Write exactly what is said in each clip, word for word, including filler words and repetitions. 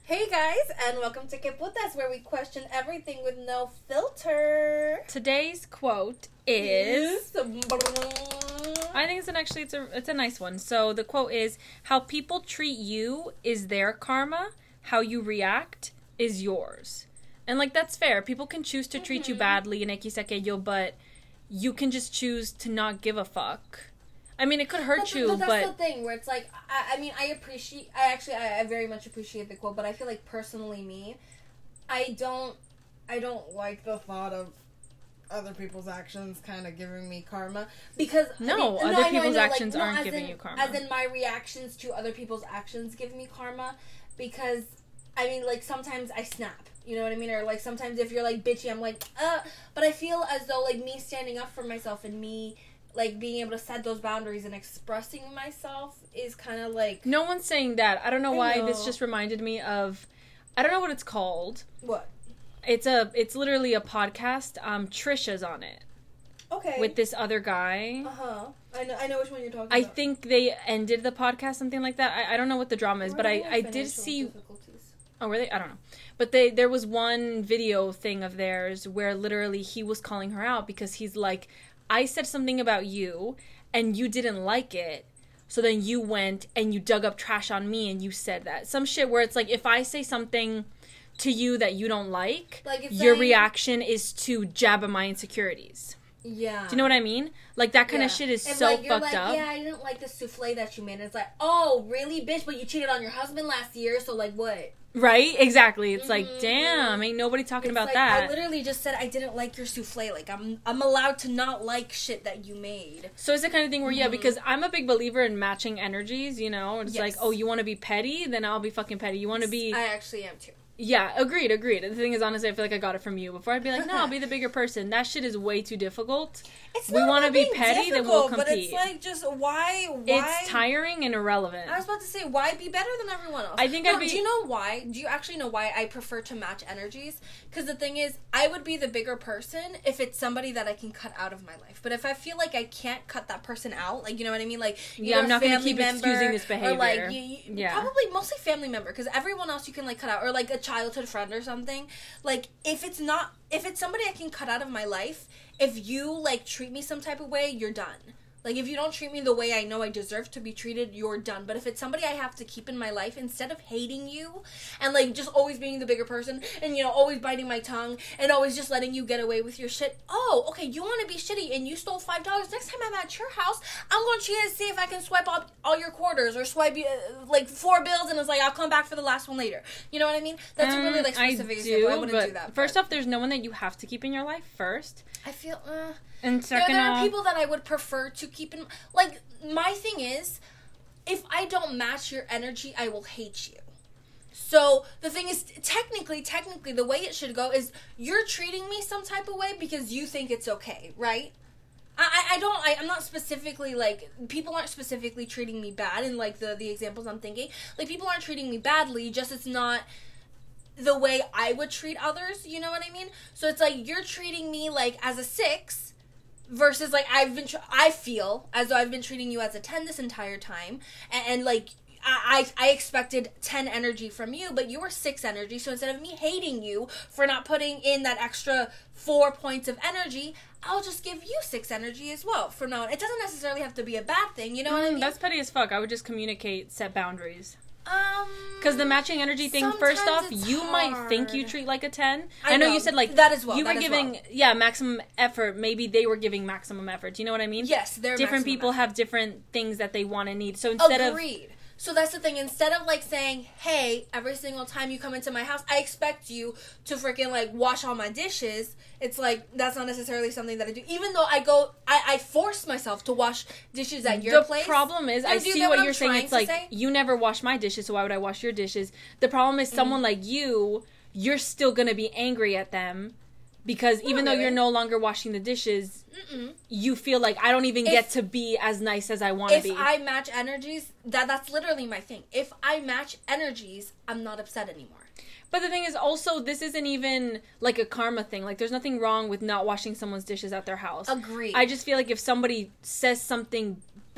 Hey guys, and welcome to Que Putas, where we question everything with no filter. Today's quote is... I think it's an actually it's a it's a nice one. So the quote is, "How people treat you is their karma. How you react is yours." And like that's fair. People can choose to treat mm-hmm. you badly in X aquello, but you can just choose to not give a fuck. I mean, it could hurt but, you, but... That's but... the thing, where it's like, I, I mean, I appreciate... I actually, I, I very much appreciate the quote, but I feel like, personally, me, I don't... I don't like the thought of other people's actions kind of giving me karma. Because... No, I mean, other no, people's know, actions like, no, aren't giving in, you karma. As in, my reactions to other people's actions give me karma. Because, I mean, like, sometimes I snap. You know what I mean? Or, like, sometimes if you're, like, bitchy, I'm like, uh... But I feel as though, like, me standing up for myself and me... like, being able to set those boundaries and expressing myself is kind of, like... No one's saying that. I don't know I why know. This just reminded me of... I don't know what it's called. What? It's a. It's literally a podcast. Um, Trisha's on it. Okay. With this other guy. Uh-huh. I know, I know which one you're talking I about. I think they ended the podcast, something like that. I, I don't know what the drama is, but I, I did see... Oh, were they? I don't know. But they there was one video thing of theirs where literally he was calling her out because he's like... I said something about you, and you didn't like it, so then you went and you dug up trash on me, and you said that. Some shit where it's like, if I say something to you that you don't like, like your saying, reaction is to jab at my insecurities. Yeah. Do you know what I mean? Like, that kind yeah. of shit is and so like, fucked like, up. Yeah, I didn't like the souffle that you made. And it's like, oh, really, bitch? But you cheated on your husband last year, so, like, what? Right? Exactly. It's mm-hmm. like, damn, ain't nobody talking it's about like, that. I literally just said I didn't like your souffle. Like, I'm I'm allowed to not like shit that you made. So it's the kind of thing where, mm-hmm. yeah, because I'm a big believer in matching energies, you know? It's yes. like, oh, you want to be petty? Then I'll be fucking petty. You want to be... I actually am, too. Yeah, agreed, agreed. The thing is, honestly, I feel like I got it from you. Before I'd be like, no, I'll be the bigger person. That shit is way too difficult. It's we want to be petty, then we'll compete. But it's like, just, why, why? It's tiring and irrelevant. I was about to say, why be better than everyone else? I think no, I'd be... Do you know why? Do you actually know why I prefer to match energies? Because the thing is, I would be the bigger person if it's somebody that I can cut out of my life. But if I feel like I can't cut that person out, like, you know what I mean? Like, yeah, I'm not going to keep member, excusing this behavior. Or, like, you, you, yeah. probably mostly family member, because everyone else you can, like, cut out. Or, like, a childhood friend or something. Like, if it's not, if it's somebody I can cut out of my life, if you, like, treat me some type of way, you're done. Like, if you don't treat me the way I know I deserve to be treated, you're done. But if it's somebody I have to keep in my life, instead of hating you and, like, just always being the bigger person and, you know, always biting my tongue and always just letting you get away with your shit. Oh, okay, you want to be shitty and you stole five dollars. Next time I'm at your house, I'm going to cheat and see if I can swipe up all your quarters or swipe, uh, like, four bills and it's like, I'll come back for the last one later. You know what I mean? That's um, a really, like, specific I do, example. I wouldn't do that. First but. off, there's no one that you have to keep in your life first. I feel, uh... And second there, there off, are people that I would prefer to keep in... Like, my thing is, if I don't match your energy, I will hate you. So, the thing is, technically, technically, the way it should go is, you're treating me some type of way because you think it's okay, right? I, I, I don't... I, I'm not specifically, like... People aren't specifically treating me bad in, like, the, the examples I'm thinking. Like, people aren't treating me badly, just it's not... the way I would treat others, you know what I mean? So, it's like, you're treating me, like, as a six... versus, like, I've been, tr- I feel as though I've been treating you as a ten this entire time. And, and like, I, I, I expected ten energy from you, but you were six energy. So instead of me hating you for not putting in that extra four points of energy, I'll just give you six energy as well from now on. It doesn't necessarily have to be a bad thing, you know what mm, I mean? That's petty as fuck. I would just communicate, set boundaries. Um, because the matching energy thing, first off, you hard. might think you treat like a ten. I, I know, know you said like that as well. You that were giving, well. yeah, maximum effort. Maybe they were giving maximum effort. Do you know what I mean? Yes, they're different people effort. have different things that they want and need. So instead Agreed. of Agreed. So that's the thing. Instead of, like, saying, hey, every single time you come into my house, I expect you to freaking, like, wash all my dishes, it's like, that's not necessarily something that I do. Even though I go, I, I force myself to wash dishes at your the place. The problem is, I see what, what you're saying. It's like, say? you never wash my dishes, so why would I wash your dishes? The problem is, someone mm. like you, you're still going to be angry at them. Because Not even though really. you're no longer washing the dishes, Mm-mm. you feel like I don't even if, get to be as nice as I want to be. If I match energies, that that's literally my thing. If I match energies, I'm not upset anymore. But the thing is also, this isn't even like a karma thing. Like, there's nothing wrong with not washing someone's dishes at their house. Agreed. I just feel like if somebody says something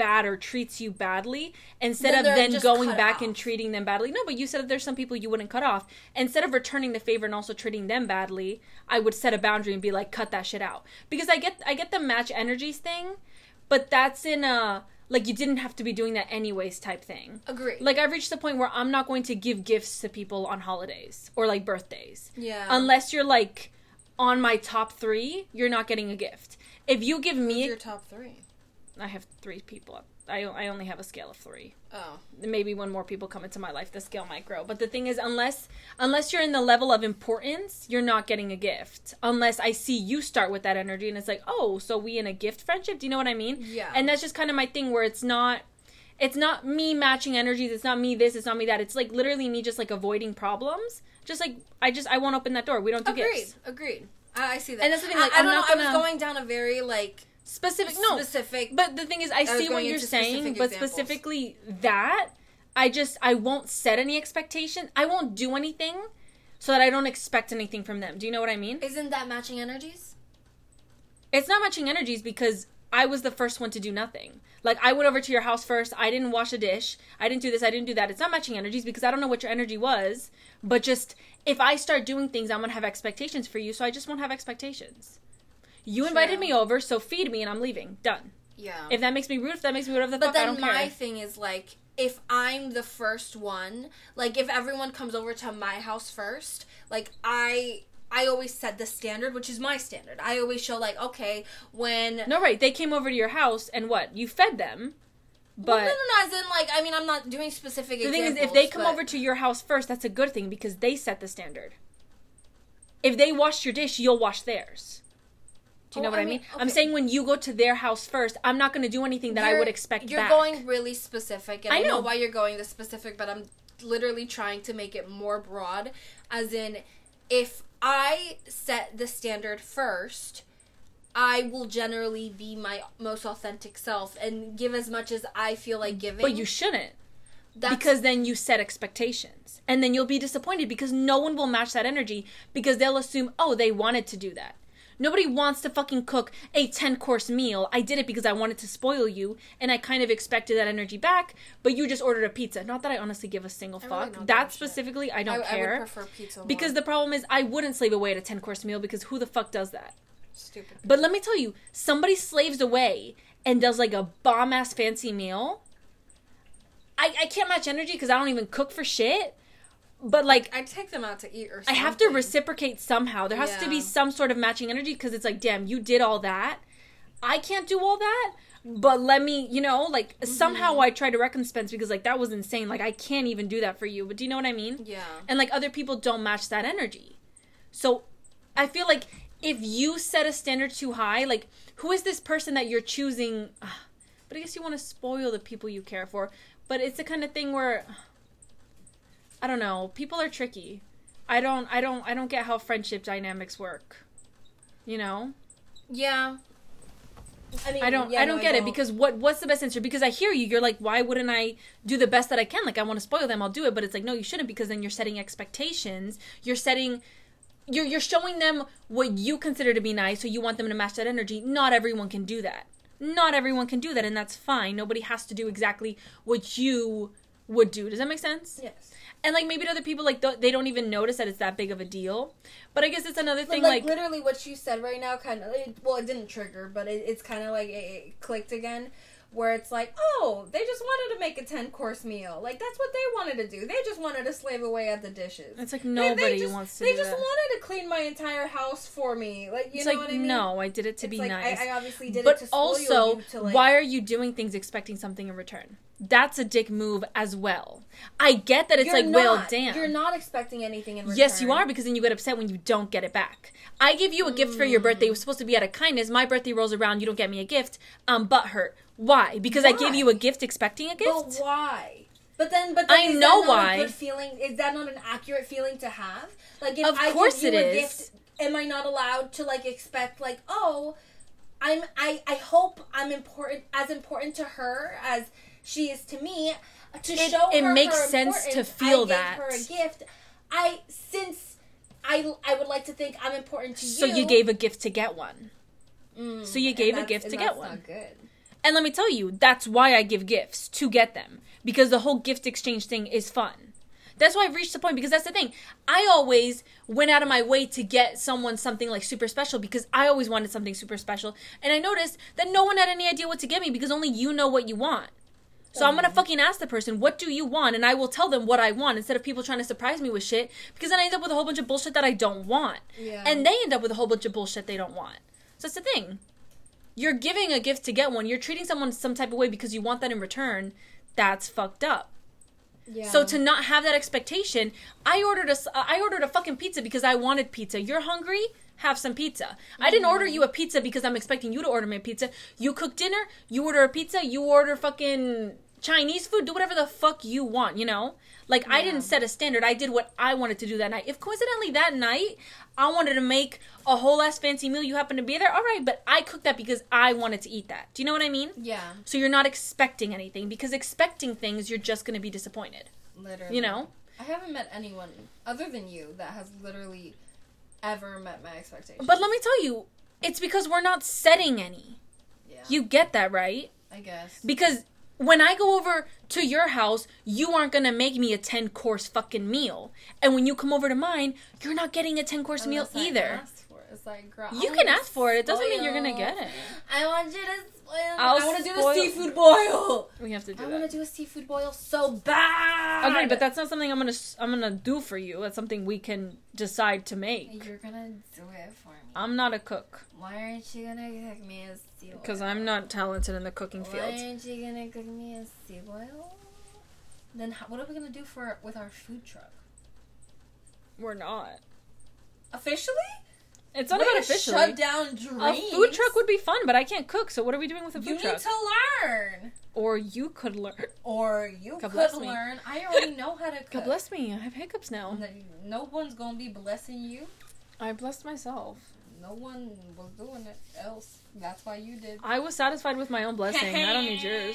bad or treats you badly, instead then of then going back off. and treating them badly. No, but you said that there's some people you wouldn't cut off. Instead of returning the favor and also treating them badly, I would set a boundary and be like, cut that shit out. Because I get I get the match energies thing, but that's in a, like, you didn't have to be doing that anyways type thing. Agree. Like, I've reached the point where I'm not going to give gifts to people on holidays or, like, birthdays. Yeah. Unless you're, like, on my top three, you're not getting a gift. If you give me... Who's your top three? I have three people. I, I only have a scale of three. Oh. Maybe when more people come into my life, the scale might grow. But the thing is, unless unless you're in the level of importance, you're not getting a gift. Unless I see you start with that energy and it's like, oh, so we in a gift friendship? Do you know what I mean? Yeah. And that's just kind of my thing where it's not... It's not me matching energies. It's not me this. It's not me that. It's like literally me just like avoiding problems. Just like, I just, I won't open that door. We don't do Agreed. gifts. Agreed. I, I see that. And that's the thing, like, I, I I'm don't not know, gonna... I was going down a very, like... Specific, no. Specific. But the thing is, I, I see what you're saying, but examples. Specifically that, I just, I won't set any expectation. I won't do anything so that I don't expect anything from them. Do you know what I mean? Isn't that matching energies? It's not matching energies because I was the first one to do nothing. Like, I went over to your house first. I didn't wash a dish. I didn't do this. I didn't do that. It's not matching energies because I don't know what your energy was. But just, if I start doing things, I'm going to have expectations for you, so I just won't have expectations. You invited True. me over, so feed me and I'm leaving. Done. Yeah. If that makes me rude, if that makes me whatever the but fuck, I don't care. But then my care. thing is, like, if I'm the first one, like, if everyone comes over to my house first, like, I... I always set the standard, which is my standard. I always show, like, okay, when... No, right. They came over to your house, and what? You fed them, but... Well, no, no, no, as in, like, I mean, I'm not doing specific the examples. The thing is, if they come but... over to your house first, that's a good thing, because they set the standard. If they washed your dish, you'll wash theirs. Do you know oh, what I mean? mean? Okay. I'm saying when you go to their house first, I'm not going to do anything that you're, I would expect you're back. You're going really specific, and I, I know. know why you're going this specific, but I'm literally trying to make it more broad, as in, if I set the standard first, I will generally be my most authentic self and give as much as I feel like giving. But you shouldn't. That's... Because then you set expectations. And then you'll be disappointed because no one will match that energy because they'll assume, oh, they wanted to do that. Nobody wants to fucking cook a ten-course meal. I did it because I wanted to spoil you, and I kind of expected that energy back, but you just ordered a pizza. Not that I honestly give a single fuck. Really that specifically, shit. I don't I, care. I would prefer pizza more. Because the problem is, I wouldn't slave away at a ten-course meal because who the fuck does that? Stupid. But let me tell you, somebody slaves away and does like a bomb-ass fancy meal. I, I can't match energy because I don't even cook for shit. But, like... I take them out to eat or something. I have to reciprocate somehow. There has yeah. to be some sort of matching energy because it's like, damn, you did all that. I can't do all that. But let me, you know, like, mm-hmm. somehow I try to recompense because, like, that was insane. Like, I can't even do that for you. But do you know what I mean? Yeah. And, like, other people don't match that energy. So, I feel like if you set a standard too high, like, who is this person that you're choosing? But I guess you want to spoil the people you care for. But it's the kind of thing where... I don't know. People are tricky. I don't I don't I don't get how friendship dynamics work. You know? Yeah. I mean, I don't yeah, I don't no, get I it because what what's the best answer? Because I hear you. You're like, why wouldn't I do the best that I can? Like, I want to spoil them. I'll do it. But it's like, no, you shouldn't because then you're setting expectations. You're setting you're you're showing them what you consider to be nice, so you want them to match that energy. Not everyone can do that. Not everyone can do that, and that's fine. Nobody has to do exactly what you would do. Does that make sense? Yes. And, like, maybe to other people, like, th- they don't even notice that it's that big of a deal. But I guess it's another thing, but, like, like... literally what you said right now kind of... It, well, it didn't trigger, but it, it's kind of like it, it clicked again. Where it's like, oh, they just wanted to make a ten-course meal. Like, that's what they wanted to do. They just wanted to slave away at the dishes. It's like nobody they, they just, wants to They do just that. wanted to clean my entire house for me. Like, you it's know like, what I mean? no, I did it to it's be like, nice. I, I obviously did but it to spoil also, you. To, like... why are you doing things expecting something in return? That's a dick move as well. I get that it's You're like, not, well, damn. You're not expecting anything in return. Yes, you are, because then you get upset when you don't get it back. I give you a mm. gift for your birthday. It was supposed to be out of kindness. My birthday rolls around. You don't get me a gift. I'm butthurt. Why? Because why? I gave you a gift expecting a gift? But why? But then, but then I is know that not why. A good feeling? Is that not an accurate feeling to have? Like, if of I course give you it a is. gift, am I not allowed to, like, expect, like, oh, I'm, I, I hope I'm important, as important to her as she is to me, to it, show it her It makes her sense to feel I that. I gave her a gift. I, since I, I would like to think I'm important to you. So you gave a gift to get one. Mm, so you gave a gift to get one. Not good. And let me tell you, that's why I give gifts, to get them. Because the whole gift exchange thing is fun. That's why I've reached the point, because that's the thing. I always went out of my way to get someone something like super special because I always wanted something super special. And I noticed that no one had any idea what to get me because only you know what you want. So I'm going to fucking ask the person, what do you want? And I will tell them what I want instead of people trying to surprise me with shit, because then I end up with a whole bunch of bullshit that I don't want. Yeah. And they end up with a whole bunch of bullshit they don't want. So that's the thing. You're giving a gift to get one. You're treating someone some type of way because you want that in return. That's fucked up. Yeah. So to not have that expectation, I ordered a, I ordered a fucking pizza because I wanted pizza. You're hungry? Have some pizza. Mm-hmm. I didn't order you a pizza because I'm expecting you to order me a pizza. You cook dinner, you order a pizza, you order fucking Chinese food, do whatever the fuck you want, you know? Like, yeah. I didn't set a standard. I did what I wanted to do that night. If coincidentally that night, I wanted to make a whole ass fancy meal, you happen to be there, all right, but I cooked that because I wanted to eat that. Do you know what I mean? Yeah. So you're not expecting anything, because expecting things, you're just going to be disappointed. Literally. You know? I haven't met anyone other than you that has literally ever met my expectations. But let me tell you, it's because we're not setting any. Yeah. You get that, right? I guess. Because when I go over to your house, you aren't going to make me a ten-course fucking meal. And when you come over to mine, you're not getting a ten-course meal I either. Ask for it. It's like, girl, you can ask for it. It doesn't mean you're going to get it. I want you to spoil I'll I want to do spoil- a seafood boil. We have to do I that. I want to do a seafood boil so bad. Okay, but that's not something I'm going to I'm going to do for you. That's something we can decide to make. You're going to do it for me. I'm not a cook. Why aren't you going to cook me a sea boil? Because I'm not talented in the cooking field. Why aren't you going to cook me a sea boil? Then how, what are we going to do for with our food truck? We're not. Officially? It's not Way about to officially. Shut down dreams. A food truck would be fun, but I can't cook, so what are we doing with a food you truck? You need to learn. Or you could learn. Or you God could me. learn. I already know how to cook. God bless me. I have hiccups now. No one's going to be blessing you. I blessed myself. No one was doing it else. That's why you did. I was satisfied with my own blessing. I don't need yours.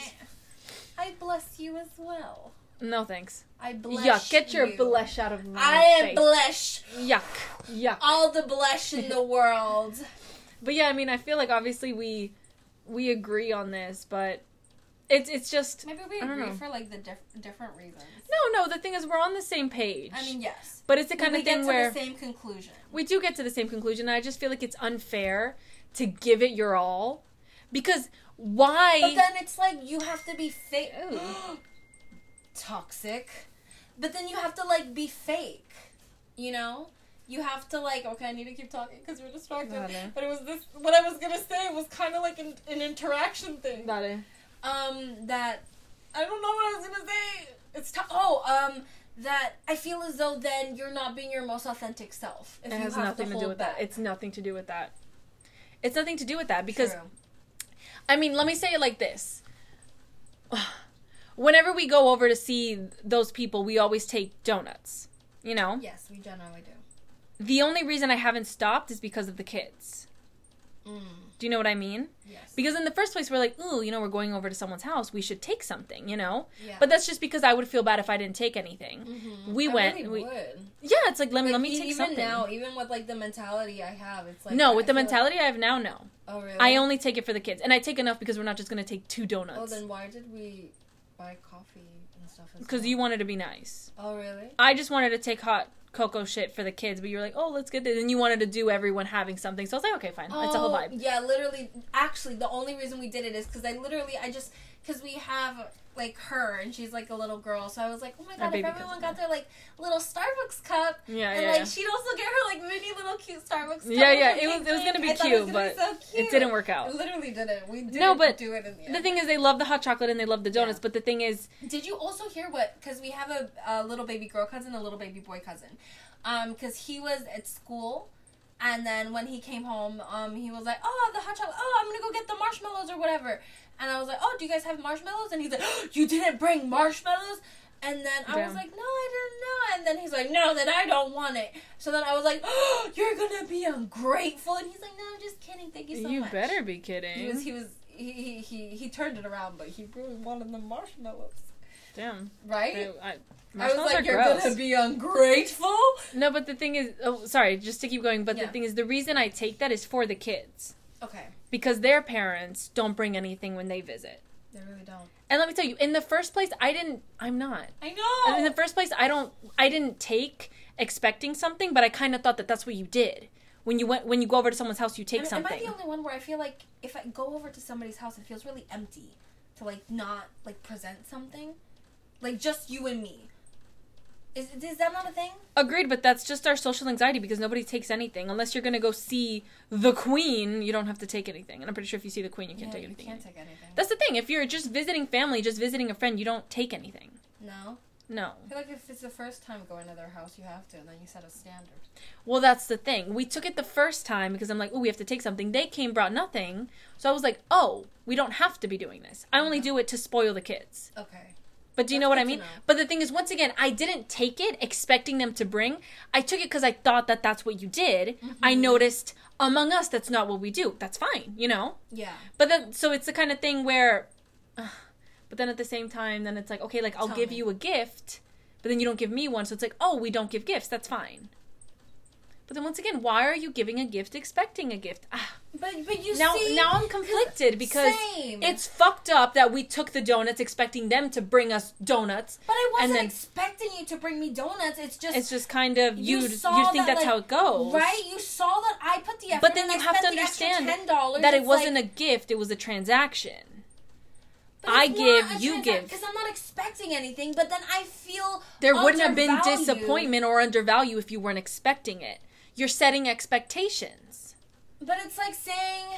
I bless you as well. No, thanks. I bless Yuck. Get your you. blush out of my I am face. blush. Yuck. Yuck. All the blush in the world. But yeah, I mean, I feel like obviously we we agree on this, but it's it's just... Maybe we agree for like the diff- different reasons. No, no, the thing is we're on the same page. I mean, yes. But it's the kind we of thing get to where... the same conclusion. We do get to the same conclusion, and I just feel like it's unfair to give it your all. Because why... But then it's like you have to be fake. Toxic. But then you have to like be fake. You know? You have to like, okay, I need to keep talking because we're distracted. Vale. But it was this, what I was going to say was kind of like an, an interaction thing. Vale. Um, that, I don't know what I was going to say. It's, to- oh, um, that I feel as though then you're not being your most authentic self. If It you has have nothing to, to, hold do with back. that. It's nothing to do with that. It's nothing to do with that because, True. I mean, let me say it like this. Whenever we go over to see those people, we always take donuts, you know? Yes, we generally do. The only reason I haven't stopped is because of the kids. Mm. Do you know what I mean? Yes. Because in the first place, we're like, ooh, you know, we're going over to someone's house. We should take something, you know? Yeah. But that's just because I would feel bad if I didn't take anything. Mm-hmm. We I went. Really we, would. Yeah, it's like, let me, like, let me take even something. Even now, even with like the mentality I have, it's like... No, I with the feel mentality like... I have now, no. Oh, really? I only take it for the kids. And I take enough because we're not just going to take two donuts. Oh, then why did we buy coffee and stuff as Because well? you wanted to be nice. Oh, really? I just wanted to take hot cocoa shit for the kids, but you were like, oh, let's get this. And you wanted to do everyone having something. So I was like, okay, fine. Oh, it's a whole vibe. Yeah, literally. Actually, the only reason we did it is because I literally, I just, because we have, like, her, and she's, like, a little girl. So I was like, oh, my Our God, if baby everyone cousin. got their, like, little Starbucks cup. Yeah, and, yeah, like, yeah. she'd also get her, like, mini little cute Starbucks cup. Yeah, with yeah, her it was- pink it was gonna drink. be I thought cute, it was gonna but be so cute. it didn't work out. It literally didn't. We didn't No, but do it in the end. The thing is, they love the hot chocolate and they love the donuts, Yeah. but the thing is... Did you also hear what, because we have a, a little baby girl cousin, a little baby boy cousin. Um, because he was at school, and then when he came home, um, he was like, oh, the hot chocolate, oh, I'm gonna go get the marshmallows or whatever. And I was like, oh, do you guys have marshmallows? And he's like, oh, you didn't bring marshmallows? And then I Damn. was like, no, I didn't know. And then he's like, no, then I don't want it. So then I was like, oh, you're gonna be ungrateful. And he's like, no, I'm just kidding. Thank you so you much. better be kidding. He was, he was, he, he, he, he turned it around, but he really wanted the marshmallows. Damn. Right? They, I, I was like, are you're gross. gonna be ungrateful? No, but the thing is... Oh, sorry, just to keep going. But Yeah. the thing is, the reason I take that is for the kids. Okay. because their parents don't bring anything when they visit. They really don't. And let me tell you, in the first place, I didn't, I'm not. I know. In the first place, I don't, I didn't take expecting something, but I kind of thought that that's what you did. When you went, when you go over to someone's house, you take am, something. Am I the only one where I feel like if I go over to somebody's house, it feels really empty to, like, not, like, present something? Like, just you and me. Is, is that not a thing? Agreed, but that's just our social anxiety because nobody takes anything. Unless you're going to go see the Queen, you don't have to take anything. And I'm pretty sure if you see the Queen, you can't yeah, take anything. You can't take anything. That's the thing. If you're just visiting family, just visiting a friend, you don't take anything. No? No. I feel like if it's the first time going to their house, you have to, and then you set a standard. Well, that's the thing. We took it the first time because I'm like, oh, we have to take something. They came, brought nothing. So I was like, oh, we don't have to be doing this. I only do it to spoil the kids. Okay. But do you That's know what I good mean? to know. But the thing is, once again, I didn't take it expecting them to bring. I took it because I thought that that's what you did. Mm-hmm. I noticed among us that's not what we do. That's fine, you know? Yeah. But then, so it's the kind of thing where, uh, but then at the same time, then it's like, okay, like I'll Tell give me. you a gift, but then you don't give me one. So it's like, oh, we don't give gifts. That's fine. But then once again, why are you giving a gift expecting a gift? Ah. But but you now, see... Now I'm conflicted because Same. it's fucked up that we took the donuts expecting them to bring us donuts. But I wasn't and then, expecting you to bring me donuts. It's just... It's just kind of, you, you, saw you think that, that's like, how it goes. Right? You saw that I put the effort But then in you I have to spent the understand extra ten dollars. that it It's wasn't like, a gift, it was a transaction. but I it's give, not a you transa- give. Because I'm not expecting anything, but then I feel There wouldn't have been undervalued. disappointment or undervalue if you weren't expecting it. You're setting expectations. But it's like saying...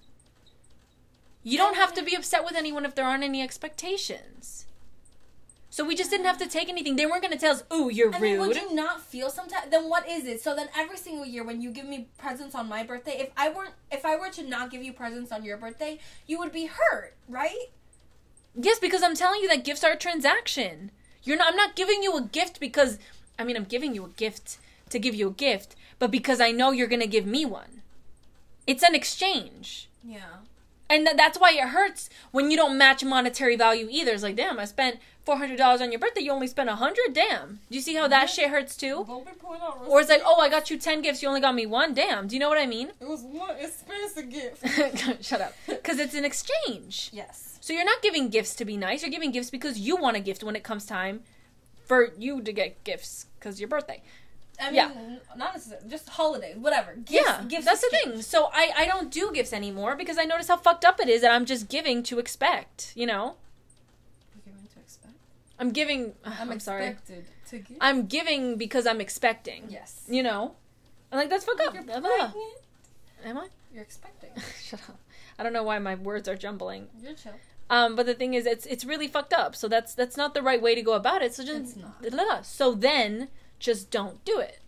You don't have to be upset with anyone if there aren't any expectations. So we just didn't have to take anything. They weren't going to tell us, ooh, you're I rude. mean, would you not feel sometimes? Then what is it? So then every single year when you give me presents on my birthday, if I weren't, if I were to not give you presents on your birthday, you would be hurt, right? Yes, because I'm telling you that gifts are a transaction. You're not. I'm not giving you a gift because, I mean, I'm giving you a gift to give you a gift, but because I know you're going to give me one. It's an exchange. Yeah. And th- that's why it hurts when you don't match monetary value either. It's like, damn, I spent four hundred dollars on your birthday. You only spent one hundred dollars? Damn. Do you see how that shit hurts too? Or it's like, oh, I got you ten gifts. You only got me one. Damn. Do you know what I mean? It was one expensive gift. Shut up. Because it's an exchange. Yes. So you're not giving gifts to be nice. You're giving gifts because you want a gift when it comes time for you to get gifts because your birthday. I mean, Yeah. not necessarily, just holiday, whatever. Gifts, Yeah, gifts that's the exchange. thing. So I, I don't do gifts anymore because I notice how fucked up it is that I'm just giving to expect, you know? You're giving to expect? I'm giving... I'm, I'm sorry. expected to give. I'm giving because I'm expecting. Yes. You know? I'm like, that's fucked up. You're Blah, pregnant. blah. Am I? You're expecting. Shut up. I don't know why my words are jumbling. You're chill. Um, but the thing is, it's it's really fucked up. So that's that's not the right way to go about it. So just... It's not. Blah. So then, just don't do it.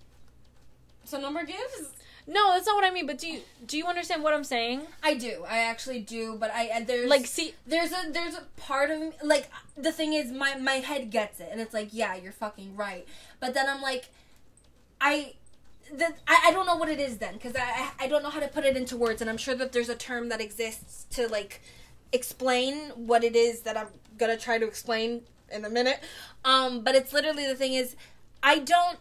So no more gifts? No, that's not what I mean. But do you do you understand what I'm saying? I do. I actually do. But I, I there's Like, see, there's a there's a part of me, like, the thing is my my head gets it and it's like, yeah, you're fucking right. But then I'm like, I the I, I don't know what it is then because I, I I don't know how to put it into words, and I'm sure that there's a term that exists to like explain what it is that I'm gonna try to explain in a minute. Um, but it's literally, the thing is, I don't.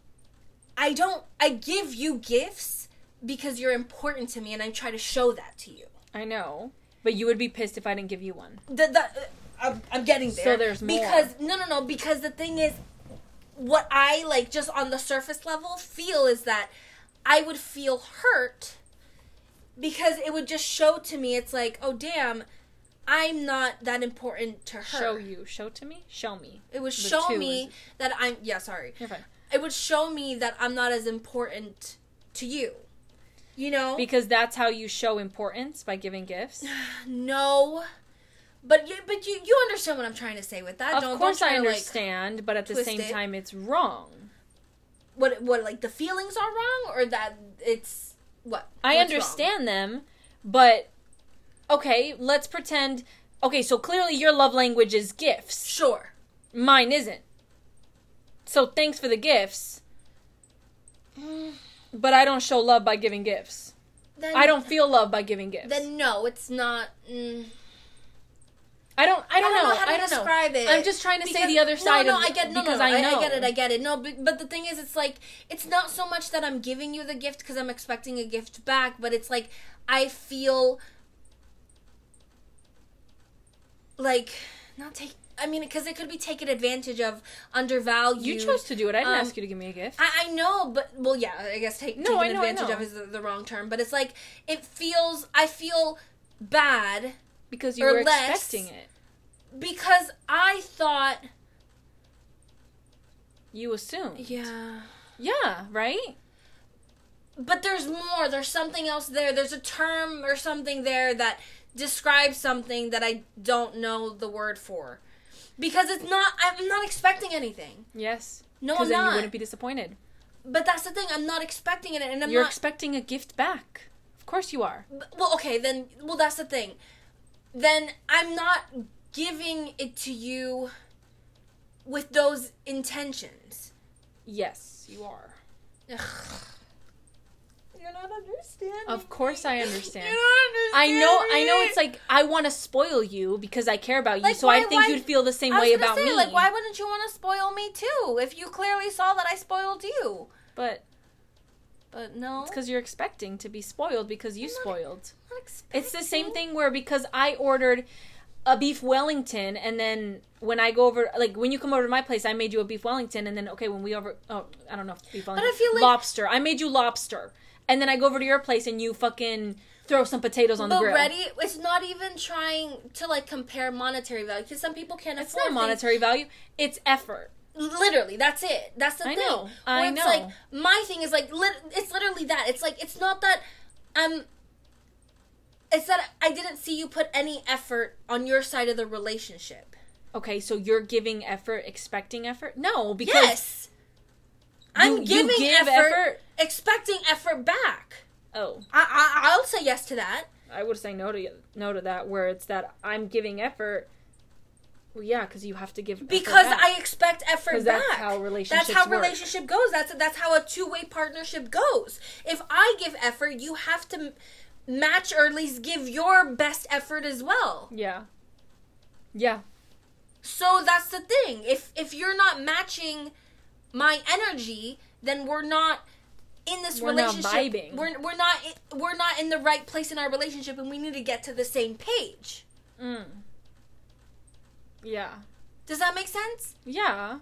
I don't, I give you gifts because you're important to me and I try to show that to you. I know. But you would be pissed if I didn't give you one. The, the, uh, I'm, I'm getting there. So there's more. Because, no, no, no, because the thing is, what I, like, just on the surface level feel is that I would feel hurt because it would just show to me, it's like, oh, damn, I'm not that important to her. Show you. Show to me? Show me. It would The show two me is- that I'm, yeah, sorry. You're fine. It would show me that I'm not as important to you. You know? Because that's how you show importance, by giving gifts. No. But you, but you, you understand what I'm trying to say with that. Of don't, course don't try I to, like, understand, but at the twist same it. time it's wrong. what, what, like, the feelings are wrong? Or that it's, what? I What's understand them, but, okay, let's pretend... Okay, so clearly your love language is gifts. Sure. Mine isn't. So thanks for the gifts. But I don't show love by giving gifts. Then, I don't feel love by giving gifts. Then no, it's not... Mm, I don't. I don't, I don't know. know how to I don't describe know. it. I'm just trying to because, say the other side. No, no, of, I get no, because no, no, I know. I, I get it. I get it. No, but, but the thing is, it's like it's not so much that I'm giving you the gift because I'm expecting a gift back, but it's like I feel like not take. I mean, because it could be taken advantage of, undervalued. You chose to do it. I didn't um, ask you to give me a gift. I, I know, but well, yeah, I guess take, no, taking I know, advantage I know. of is the, the wrong term. But it's like it feels. I feel bad because you or were less expecting it. Because I thought. You assumed. Yeah. Yeah. Right. But there's more. There's something else there. There's a term or something there that describes something that I don't know the word for. Because it's not, I'm not expecting anything. Yes. No, I'm Because then not. you wouldn't be disappointed. But that's the thing. I'm not expecting it, and I'm You're not. expecting a gift back. Of course you are. Well, okay, then. Well, that's the thing. Then I'm not giving it to you with those intentions. Yes, you are. Ugh. You're not understanding. Of course I understand. You're not I understanding. know I know it's like I want to spoil you because I care about you, Like, so why- I think why- you'd feel the same I was way gonna about say, me. like, why wouldn't you want to spoil me too? If you clearly saw that I spoiled you. But But no. it's because you're expecting to be spoiled because you I'm not- spoiled. I'm not expecting. It's the same thing where because I ordered a beef Wellington and then when I go over, like when you come over to my place, I made you a beef Wellington and then okay when we over, oh I don't know if beef Wellington, I feel like- lobster. I made you lobster and then I go over to your place and you fucking throw some potatoes on But the grill. ready, it's not even trying to like compare monetary value because some people can't It's afford not monetary value. It's effort. things. Literally, that's it. That's the I thing. know. I Where it's know. like my thing is like lit- it's literally that. It's like it's not that I'm. It's that I didn't see you put any effort on your side of the relationship. Okay, so you're giving effort, expecting effort? No, because Yes, I'm you giving give effort, effort? expecting effort back. oh, I, I I'll say yes to that. I would say no to no to that. Where it's that I'm giving effort. Well, yeah, because you have to give effort Because back. I expect effort 'Cause back. that's how relationships That's how work. relationship goes. That's that's how a two way partnership goes. If I give effort, you have to m- match or at least give your best effort as well. Yeah. Yeah. So that's the thing. If if you're not matching my energy, then we're not in this We're not relationship. vibing. We're we're not i- we're not in the right place in our relationship, and we need to get to the same page. Mm. Yeah. Does that make sense? Yeah.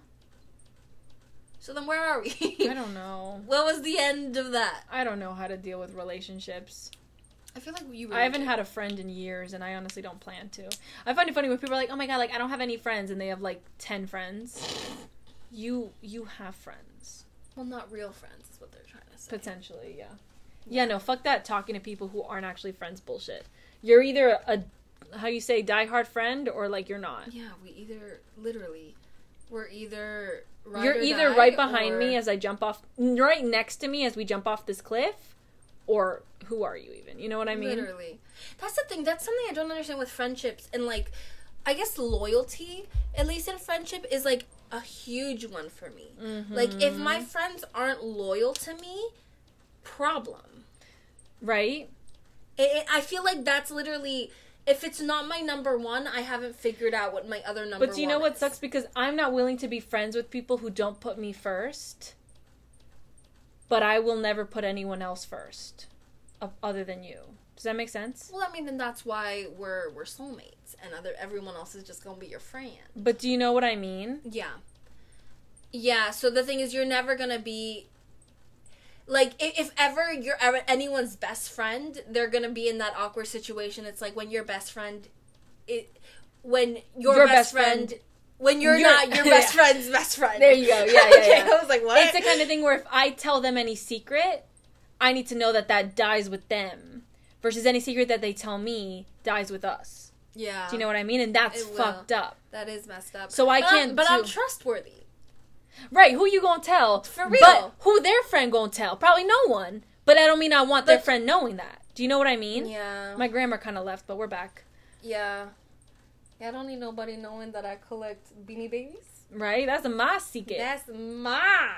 So then where are we? I don't know. What was the end of that? I don't know how to deal with relationships. I feel like you. Really I haven't do. had a friend in years, and I honestly don't plan to. I find it funny when people are like, "Oh my god, like I don't have any friends," and they have like ten friends. You you have friends Well, not real friends is what they're trying to say. potentially, yeah. Yeah, no, fuck that. Talking to people who aren't actually friends, bullshit. You're either a how you say diehard friend or like you're not. Yeah, we either literally we're either ride You're or either die right behind or- me as I jump off, right next to me as we jump off this cliff, or who are you even? You know what I mean? Literally, that's the thing. That's something I don't understand with friendships and like, I guess loyalty, at least in friendship, is like a huge one for me. Mm-hmm. Like if my friends aren't loyal to me, problem. Right? It, it, I feel like that's literally. If it's not my number one, I haven't figured out what my other number one is. But do you know what sucks? Because I'm not willing to be friends with people who don't put me first. But I will never put anyone else first, of- other than you. Does that make sense? Well, I mean, then that's why we're we're soulmates, and other everyone else is just gonna be your friend. But do you know what I mean? Yeah, yeah. So the thing is, you're never gonna be like if, if ever you're ever anyone's best friend, they're gonna be in that awkward situation. It's like when your best friend, it when your, Your best, best friend, friend- when you're, you're- not your best yeah. friend's best friend. There you go. Yeah, yeah, okay, yeah. I was like, what? It's the kind of thing where if I tell them any secret, I need to know that that dies with them. Versus any secret that they tell me dies with us. Yeah. Do you know what I mean? And that's It will. fucked up. That is messed up. So I But can't I'm, but I'm do- trustworthy. Right, who you gonna tell? For real. But who their friend gonna tell? Probably no one. But I don't mean I want their But- friend knowing that. Do you know what I mean? Yeah. My grammar kind of left, but we're back. Yeah. Yeah, I don't need nobody knowing that I collect Beanie Babies. Right? That's a my secret. That's my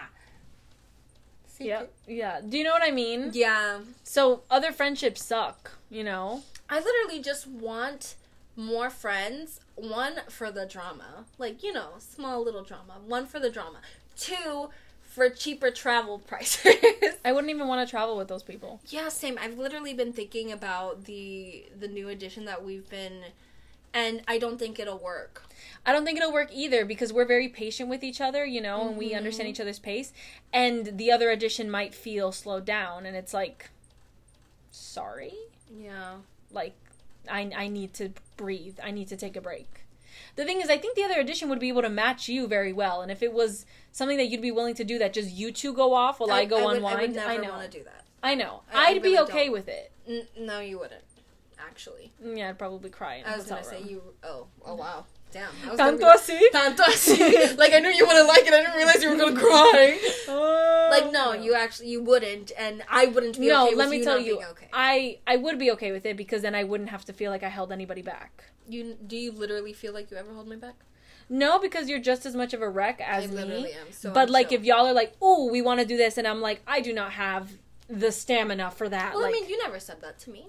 Yeah, secret. yeah. Do you know what I mean? Yeah. So other friendships suck, you know? I literally just want more friends. One, for the drama. Like, you know, small little drama. One, for the drama. Two, for cheaper travel prices. I wouldn't even want to travel with those people. Yeah, same. I've literally been thinking about the the new edition that we've been... And I don't think it'll work. I don't think it'll work either because we're very patient with each other, you know, mm-hmm. and we understand each other's pace. And the other edition might feel slowed down. And it's like, sorry? Yeah. Like, I, I need to breathe. I need to take a break. The thing is, I think the other edition would be able to match you very well. And if it was something that you'd be willing to do that just you two go off while I, I go I would, unwind, I, would never I know. want to do that. I know. I, I'd I be really okay don't. with it. N- no, you wouldn't. Actually. Yeah, I'd probably cry in I was going to say you... Oh, oh wow. Damn. I was Tanto así? Tanto así. Like, I knew you wouldn't like it. I didn't realize you were going to cry. Oh, like, no, no, you actually... You wouldn't. And I wouldn't be no, okay with let me you tell not you, being okay. I, I would be okay with it because then I wouldn't have to feel like I held anybody back. You Do you literally feel like you ever hold me back? No, because you're just as much of a wreck as I me. literally am. So but, I'm like, chill. if y'all are like, ooh, we want to do this, and I'm like, I do not have the stamina for that. Well, like, I mean, you never said that to me.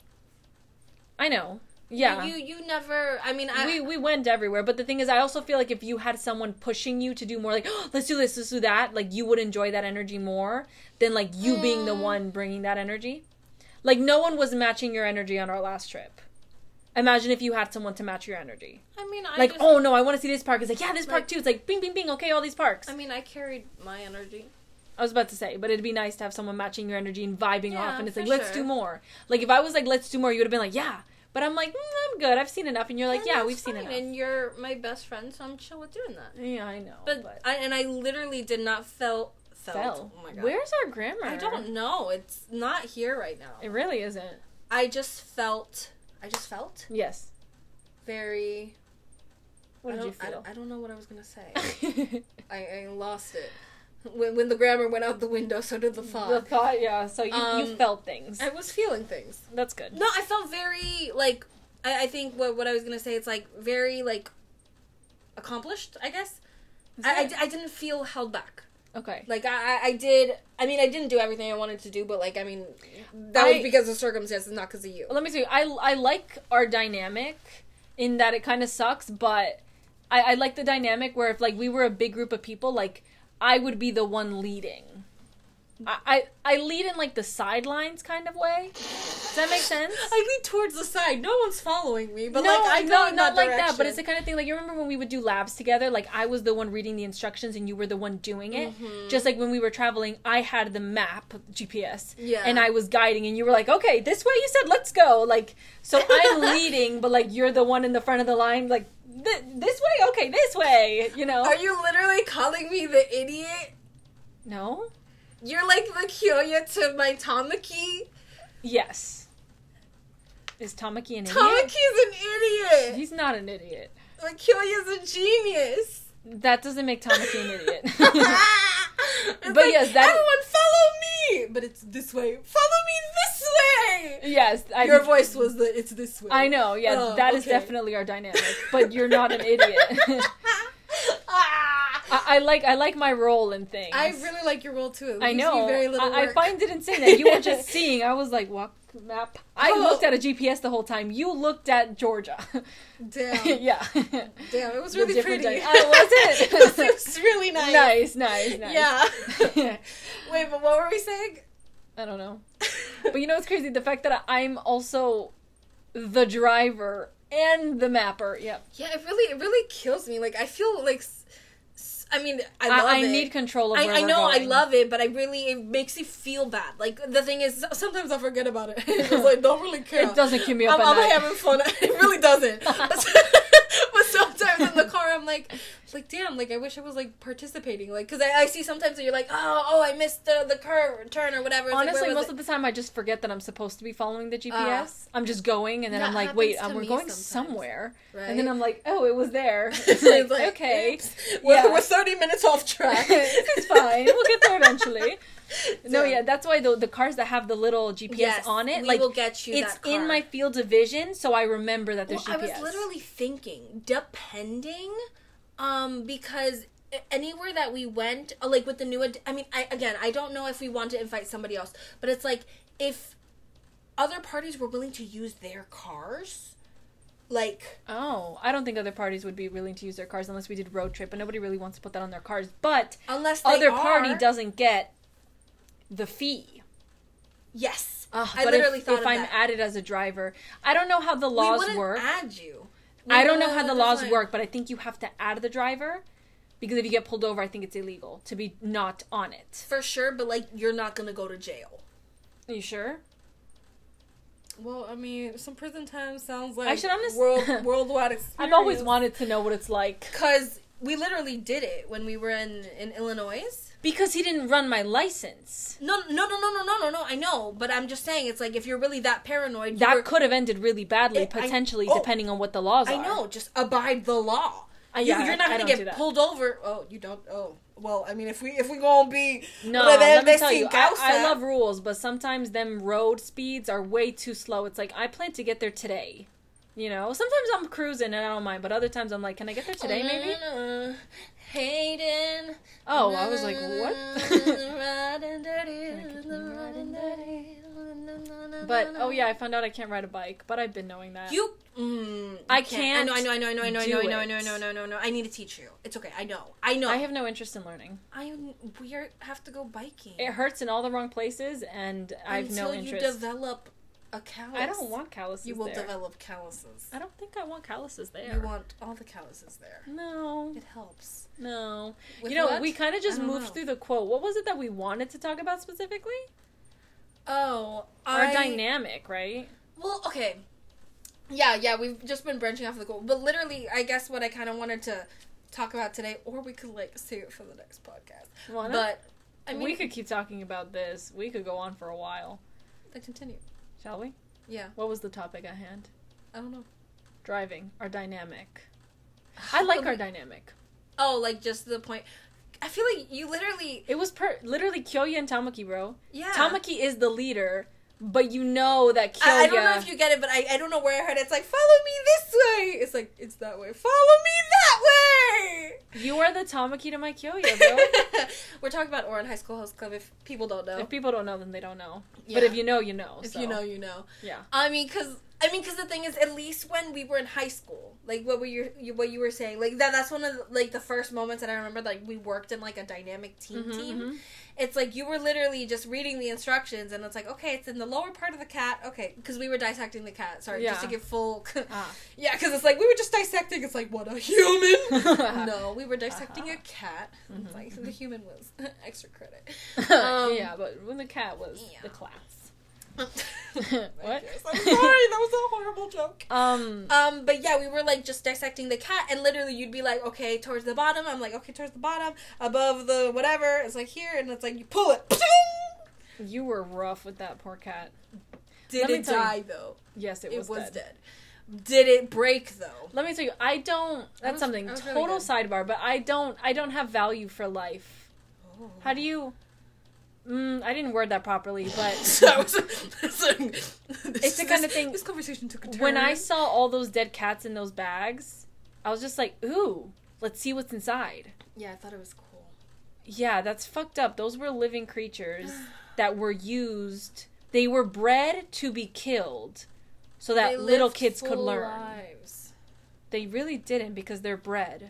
I know. Yeah. You you never, I mean, I... We, we went everywhere, but the thing is, I also feel like if you had someone pushing you to do more, like, oh, let's do this, let's do that, like, you would enjoy that energy more than, like, you mm. being the one bringing that energy. Like, no one was matching your energy on our last trip. Imagine if you had someone to match your energy. I mean, I Like, just, oh, no, I want to see this park. It's like, yeah, this like, park, too. It's like, bing, bing, bing, okay, all these parks. I mean, I carried my energy. I was about to say, but it'd be nice to have someone matching your energy and vibing yeah, off, and it's like, sure. let's do more. Like, if I was like, let's do more, you would have been like, yeah. But I'm like, mm, I'm good. I've seen enough. And you're like, and yeah, we've fine. seen enough. And you're my best friend, so I'm chill with doing that. Yeah, I know. But, but... I, and I literally did not felt, felt. Fell. Oh my God. Where's our grammar? I don't know. It's not here right now. It really isn't. I just felt, I just felt? Yes. Very... What did I you feel? I, I don't know what I was going to say. I, I lost it. When, when the grammar went out the window, so did the thought. The thought, yeah. So you, um, you felt things. I was feeling things. That's good. No, I felt very, like, I, I think what, what I was going to say, it's, like, very, like, accomplished, I guess. I, I, I didn't feel held back. Okay. Like, I, I did, I mean, I didn't do everything I wanted to do, but, like, I mean, that I, was because of circumstances, not because of you. Let me see. I, I like our dynamic in that it kind of sucks, but I, I like the dynamic where if, like, we were a big group of people, like, I would be the one leading. I, I I lead in, like, the sidelines kind of way. Does that make sense? I lead towards the side. No one's following me, but, no, like, I go no, in not that like direction. that, but it's the kind of thing, like, you remember when we would do labs together? Like, I was the one reading the instructions and you were the one doing it. Mm-hmm. Just like when we were traveling, I had the map, G P S, yeah. and I was guiding, and you were like, okay, this way you said, let's go. Like, so I'm leading, but, like, you're the one in the front of the line, like, th- this way? Okay, this way, you know? Are you literally calling me the idiot? No. You're like the Kyoya to my Tamaki? Yes. Is Tamaki an idiot? Tamaki's an idiot! He's not an idiot. But Kyoya's a genius! That doesn't make Tamaki an idiot. But like, yes, that everyone follow me! But it's this way. Follow me this way! Yes. I, Your voice was the, it's this way. I know, yes. Oh, that okay. is definitely our dynamic. But you're not an idiot. I, I like I like my role in things. I really like your role too. It I know. Me very little I, work. I find it insane that you were just seeing. I was like, walk map. I oh. looked at a G P S the whole time. You looked at Georgia. Damn. Yeah. Damn, it was really pretty. Di- oh, was it? it, was, it was really nice. Nice, nice, nice. Yeah. Wait, but what were we saying? I don't know. But you know what's crazy? The fact that I'm also the driver and the mapper. Yep. Yeah, it really, it really kills me. Like, I feel like... I mean, I love I, I it. I need control of where I, I we're know, going. I love it, but I really, it makes me feel bad. Like, the thing is, sometimes I forget about it. It's like, don't really care. It doesn't keep me up I'm, at I'm night. having fun. It really doesn't. But sometimes in the car, I'm like, like, damn, like, I wish I was, like, participating. Like, because I, I see sometimes that you're like, oh, oh, I missed the, the curve, turn, or whatever. It's Honestly, like, most it? of the time, I just forget that I'm supposed to be following the G P S. Uh, I'm just going, and then I'm like, wait, um, we're going sometimes. somewhere. Right? And then I'm like, oh, it was there. It's like, it's like okay. We're, yeah. we're thirty minutes off track. It's fine. We'll get there eventually. No, yeah, that's why the the cars that have the little G P S yes, on it, we like, will get you it's that car. in my field of vision, so I remember that there's well, G P S. I was literally thinking, depending, um, because anywhere that we went, like with the new, ad- I mean, I, again, I don't know if we want to invite somebody else, but it's like, if other parties were willing to use their cars, Like, oh, I don't think other parties would be willing to use their cars unless we did road trip, but nobody really wants to put that on their cars. But unless they other are, party doesn't get the fee. Yes, uh, I but literally if, thought if of I'm that. added as a driver, I don't know how the laws we wouldn't work. Add you. We I don't know how the laws like... work, but I think you have to add the driver because if you get pulled over, I think it's illegal to be not on it. For sure, but like you're not gonna go to jail. Are you sure? Well, I mean, some prison time sounds like I should honestly world, worldwide experience. I've always wanted to know what it's like. Because we literally did it when we were in, in Illinois. Because he didn't run my license. No, no, no, no, no, no, no, no, I know. But I'm just saying, it's like, if you're really that paranoid... You that were, could have ended really badly, it, potentially, I, oh, depending on what the laws I are. I know, just abide the law. Uh, yeah, you, you're not I, going I to get pulled over. Oh, you don't? Oh. Well, I mean, if we if we gonna be... No, let me tell you, I, I love rules, but sometimes them road speeds are way too slow. It's like, I plan to get there today. You know? Sometimes I'm cruising and I don't mind, but other times I'm like, can I get there today, maybe? Uh, Hayden. Oh, I was like, what? But, oh yeah, I found out I can't ride a bike, but I've been knowing that. You... Mm, you I can't. I know, I know, I know, I know, I know, I know, I know, I do know, I it. know, I know, I know. I need to teach you. It's okay. I know. I know. I have no interest in learning. I we are, have to go biking. It hurts in all the wrong places, and I have no interest. Until you develop a callus. I don't want calluses You will there. develop calluses. I don't think I want calluses there. You want all the calluses there. No. It helps. No. With you know, what? we kind of just I don't moved know. through the quote. What was it that we wanted to talk about specifically? Oh, Our I... dynamic, right? Well, okay. Yeah, yeah, we've just been branching off of the goal. But literally, I guess what I kind of wanted to talk about today, or we could, like, save it for the next podcast. Wanna? But, I mean... we could keep talking about this. We could go on for a while. Then continue. Shall we? Yeah. What was the topic at hand? I don't know. Driving. Our dynamic. I like our dynamic. Oh, like, just the point... I feel like you literally... It was per... literally Kyoya and Tamaki, bro. Yeah. Tamaki is the leader, but you know that Kyoya... I, I don't know if you get it, but I, I don't know where I heard it. It's like, follow me this way. It's like, it's that way. Follow me that way. You are the Tamaki to my Kyoya, bro. We're talking about Oran High School Host Club if people don't know. If people don't know, then they don't know. Yeah. But if you know, you know. If so. you know, you know. Yeah. I mean, because... I mean, because the thing is, at least when we were in high school, like what were you, you what you were saying, like that that's one of the, like the first moments that I remember, like we worked in like a dynamic team Mm-hmm, team. mm-hmm. It's like you were literally just reading the instructions, and it's like, okay, it's in the lower part of the cat. Okay, because we were dissecting the cat. Sorry, Yeah. just to give full. Ah. Yeah, because it's like we were just dissecting. It's like what a human. No, we were dissecting a cat. Mm-hmm. It's like the human was extra credit. Um, yeah, but when the cat was yeah. the class. What? I'm sorry, that was a horrible joke. Um, Um, but yeah, we were like just dissecting the cat, and literally you'd be like, okay, towards the bottom. I'm like, okay, towards the bottom, above the whatever. It's like here, and it's like you pull it. you were rough with that poor cat. Did Let me it tell you- die though? Yes, it, It was, was dead. dead. Did it break though? Let me tell you, I don't. That's was- something that was really total good. sidebar, but I don't. I don't have value for life. Oh. How do you? Mm, I didn't word that properly, but That was- that's a- It's the kind of thing- This conversation took a turn. when I saw all those dead cats in those bags, I was just like, ooh, let's see what's inside. yeah, I thought it was cool. Yeah, that's fucked up. Those were living creatures that were used. They were bred to be killed so that They little lived kids could full learn. lives. They really didn't because they're bred.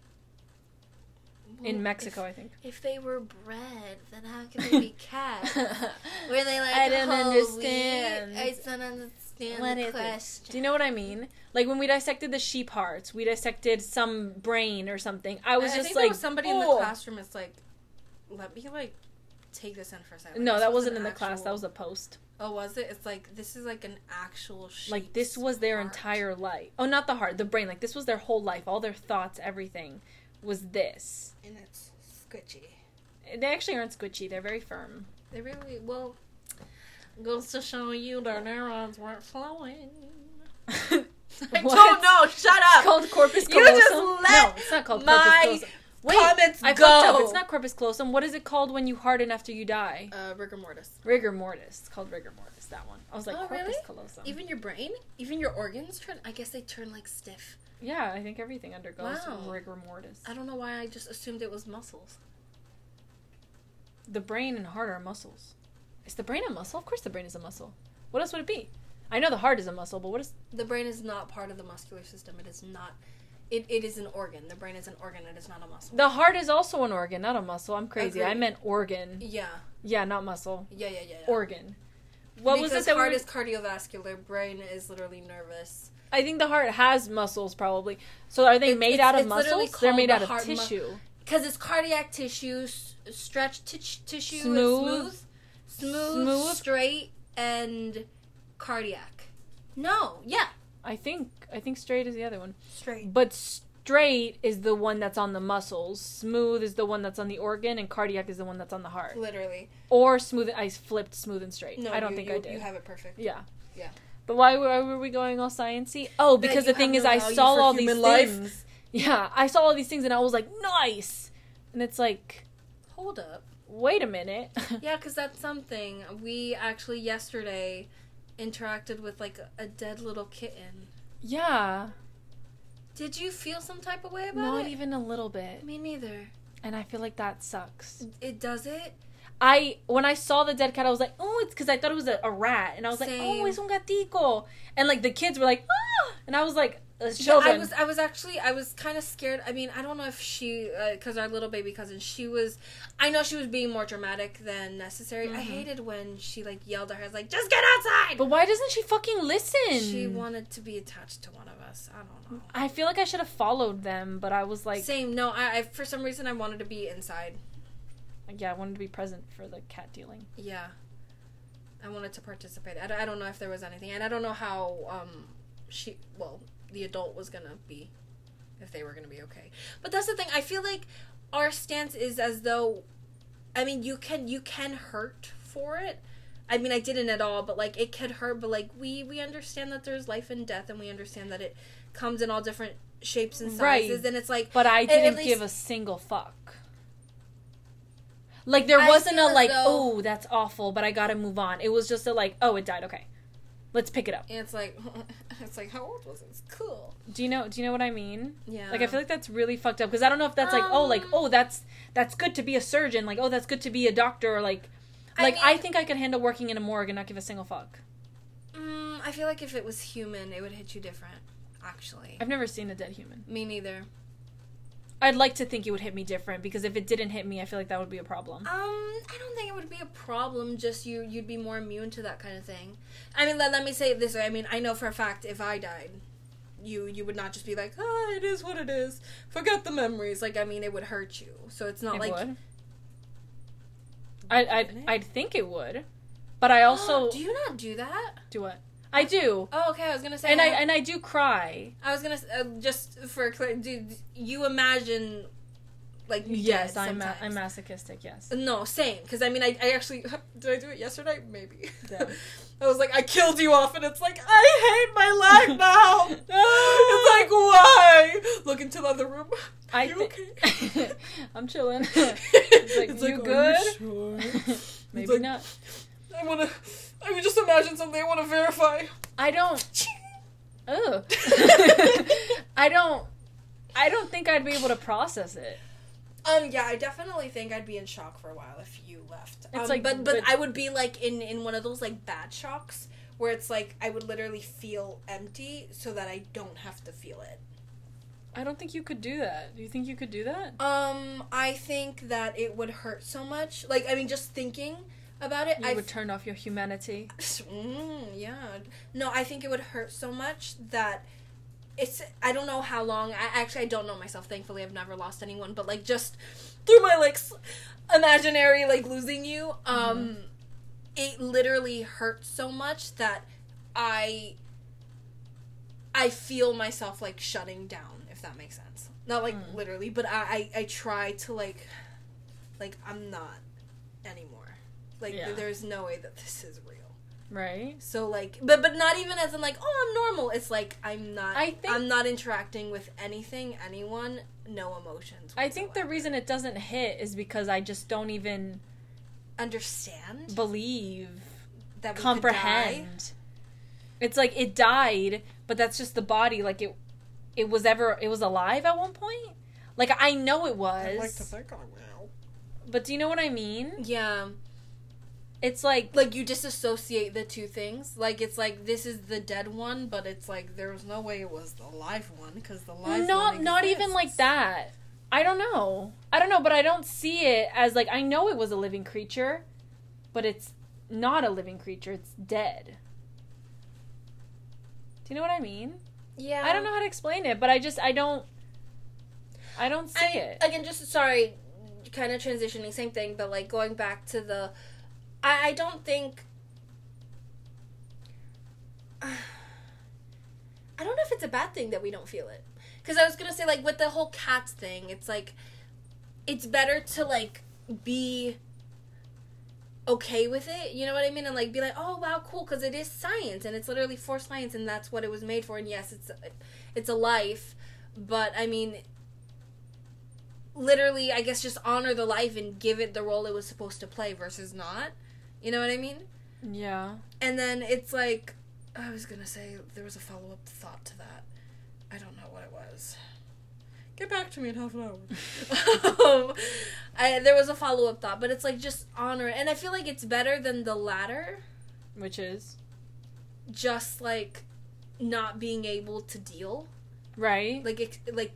In Well, Mexico, if, I think. If they were bred, then how can they be cats? Were they like, I don't "Oh, understand." we- I don't understand What the is it? question. Do you know what I mean? Like when we dissected the sheep hearts, we dissected some brain or something. I was I just think like, there was somebody in the "Oh." classroom is like, let me like take this in for a second. No, This that was wasn't an in the class. actual- That was a post. Oh, was it? It's like this is like an actual sheep. Like this was their heart. entire life. Oh, not the heart, the brain. Like this was their whole life. All their thoughts, everything was this. And it's squishy. They actually aren't squishy. They're very firm. They really well goes to show you their neurons weren't flowing. I What? don't know. Shut up. It's called corpus You callosum. just let no, it's not called my corpus callosum. Wait, comments I go. fucked up. It's not corpus callosum. What is it called when you harden after you die? Uh, rigor mortis. Rigor mortis. It's called rigor mortis. That one. I was like Oh, corpus really? callosum. Even your brain, even your organs turn. I guess they turn like stiff. Yeah, I think everything undergoes Wow. rigor mortis. I don't know why I just assumed it was muscles. The brain and heart are muscles. Is the brain a muscle? Of course the brain is a muscle. What else would it be? I know the heart is a muscle, but what is... The brain is not part of the muscular system. It is not... It, it is an organ. The brain is an organ. It is not a muscle. The heart is also an organ, not a muscle. I'm crazy. Agreed. I meant organ. Yeah. Yeah, not muscle. Yeah, yeah, yeah. yeah. Organ. What because was it that heart we... is cardiovascular. Brain is literally nervous. I think the heart has muscles, probably. So are they it, made out of muscles? They're made out of tissue. Because mu- it's cardiac tissue, s- stretched t- tissue, smooth. smooth, smooth, smooth, straight, and cardiac. No, yeah. I think I think straight is the other one. Straight. But straight is the one that's on the muscles. Smooth is the one that's on the organ, and cardiac is the one that's on the heart. Literally. Or smooth. I flipped smooth and straight. No, I don't you, think you, I did. You have it perfect. Yeah. Yeah. But why, why were we going all sciencey? Oh, because the thing is, I saw all these life. things. Yeah, I saw all these things, and I was like, nice. And it's like, hold up. Wait a minute. Yeah, because that's something. We actually yesterday interacted with like a, a dead little kitten. Yeah. Did you feel some type of way about Not it? Not even a little bit. Me neither. And I feel like that sucks. It does it? I, when I saw the dead cat, I was like, oh, it's because I thought it was a, a rat. And I was Same. like, oh, es un gatico. And like the kids were like, ah! And I was like, children. Yeah, I was, I was actually, I was kind of scared. I mean, I don't know if she, because uh, our little baby cousin, she was, I know she was being more dramatic than necessary. Mm-hmm. I hated when she like yelled at her, like, just get outside! But why doesn't she fucking listen? She wanted to be attached to one of us. I don't know. I feel like I should have followed them, but I was like... Same. No, I, I for some reason I wanted to be inside. Yeah, I wanted to be present for the cat dealing. Yeah. I wanted to participate. I, I don't know if there was anything. And I don't know how um she... Well, the adult was going to be. If they were going to be okay. But that's the thing. I feel like our stance is as though... I mean, you can you can hurt for it. I mean, I didn't at all. But, like, it could hurt. But, like, we, we understand that there's life and death. And we understand that it comes in all different shapes and sizes. Right. And it's like... But I didn't least, give a single fuck. Like, there wasn't a, like, though, oh, that's awful, but I gotta move on. It was just a, like, oh, it died, okay. Let's pick it up. And it's like, it's like, how old was it? It's cool. Do you know, do you know what I mean? Yeah. Like, I feel like that's really fucked up, because I don't know if that's, um, like, oh, like, oh, that's, that's good to be a surgeon, like, oh, that's good to be a doctor, or, like, like, I, mean, I think I could handle working in a morgue and not give a single fuck. Mm, I feel like if it was human, it would hit you different, actually. I've never seen a dead human. Me neither. I'd like to think it would hit me different, because if it didn't hit me, I feel like that would be a problem. Um, I don't think it would be a problem, just you, you'd be more immune to that kind of thing. I mean, let, let me say it this way. I mean, I know for a fact if I died, you you would not just be like, oh, it is what it is. Forget the memories. Like, I mean, it would hurt you. So it's not it like... Would? I, I'd, I'd think it would. But I also... Do you not do that? Do what? I do. Oh, okay. I was gonna say, and I, I and I do cry. I was gonna uh, just for do you imagine like me yes, dead I'm ma- sometimes? I'm masochistic. Yes. No, same. Because I mean, I, I actually did I do it yesterday? Maybe. Yeah. I was like, I killed you off, and it's like I hate my life now. It's like why? Look into the other room. Are you th- okay? I'm chilling. It's like, it's you like, good? You sure? Maybe like, not. I wanna. I would just imagine something I want to verify. I don't. Ugh. I don't. I don't think I'd be able to process it. Um. Yeah, I definitely think I'd be in shock for a while if you left. It's um, like, but, but but I would be like in in one of those like bad shocks where it's like I would literally feel empty so that I don't have to feel it. I don't think you could do that. Do you think you could do that? Um. I think that it would hurt so much. Like, I mean, just thinking about it, you I would turn off your humanity. Mm, yeah. No, I think it would hurt so much that it's. I don't know how long. I actually I don't know myself. Thankfully, I've never lost anyone. But like just through my like imaginary like losing you, um, mm-hmm. it literally hurts so much that I. I feel myself like shutting down. If that makes sense. Not like mm. literally, but I, I I try to like, like I'm not anymore. Like, yeah. There's no way that this is real. Right. So, like, but but not even as in, like, oh, I'm normal. It's like, I'm not, I think, I'm not interacting with anything, anyone, no emotions whatsoever. I think the reason it doesn't hit is because I just don't even... Understand? Believe. That we comprehend. Could die? It's like, it died, but that's just the body. Like, it it was ever, it was alive at one point? Like, I know it was. I'd like to think I will. But do you know what I mean? Yeah. It's like... Like, you disassociate the two things. Like, it's like, this is the dead one, but it's like, there was no way it was the live one, because the live not, one Not even like that. I don't know. I don't know, but I don't see it as, like, I know it was a living creature, but it's not a living creature. It's dead. Do you know what I mean? Yeah. I don't know how to explain it, but I just, I don't, I don't see I, it. Again, just, sorry, kind of transitioning, same thing, but, like, going back to the, I, I don't think, uh, I don't know if it's a bad thing that we don't feel it. Because I was going to say, like, with the whole cats thing, it's, like, it's better to, like, be okay with it, you know what I mean? And, like, be like, oh, wow, cool, because it is science, and it's literally for science, and that's what it was made for, and yes, it's, it's a life, but, I mean, literally, I guess, just honor the life and give it the role it was supposed to play versus not, you know what I mean? Yeah. And then it's, like, I was going to say, there was a follow-up thought to that. I don't know what it was. Get back to me in half an hour. um, I, there was a follow-up thought, but it's like, just honor it. And I feel like it's better than the latter. Which is? Just, like, not being able to deal. Right. Like, it, like...